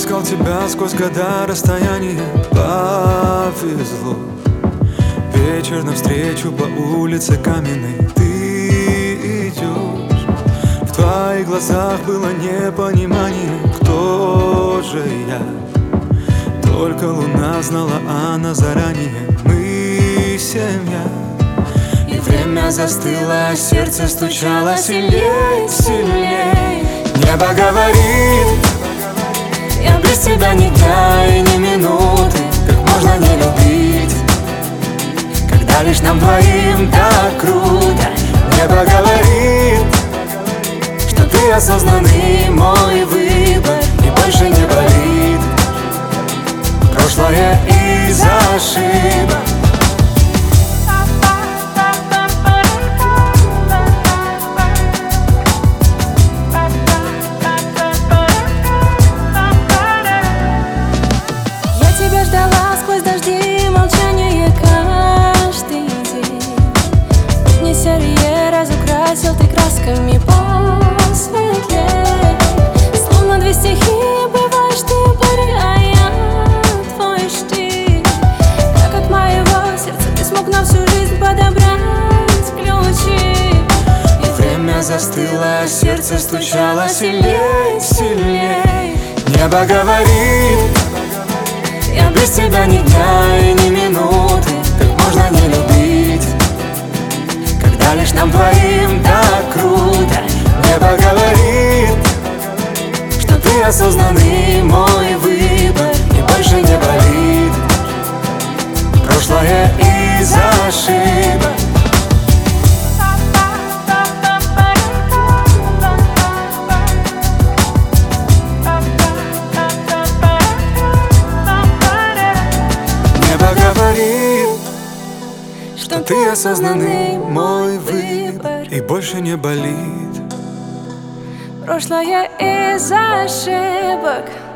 искал тебя сквозь года, расстояние повезло. Вечер навстречу по улице каменной ты идешь. В твоих глазах было непонимание, кто же я. Только луна знала, она заранее, мы семья. И время застыло, а сердце стучало сильней, сильней. Небо говорит: я без тебя ни дня и ни минуты. Как можно не любить, когда лишь нам двоим так круто? Небо говорит, что ты осознанный мой выбор, и больше не болит прошлое из ошибок. Ждала сквозь дожди и молчание каждый день. Дни серые разукрасил ты красками посветлей. Словно две стихии бываешь ты буря, а я твой штиль. Как от моего сердца ты смог на всю жизнь подобрать ключи. И время застыло, а сердце стучало сильней, сильней. Небо говорит: я без тебя ни дня и ни минуты. Как можно не любить, когда лишь нам двоим так круто? Небо говорит, что ты осознанный мой выбор, и больше не болит прошлое из ошибок. Что ты осознанный мой выбор, и больше не болит прошлое из ошибок.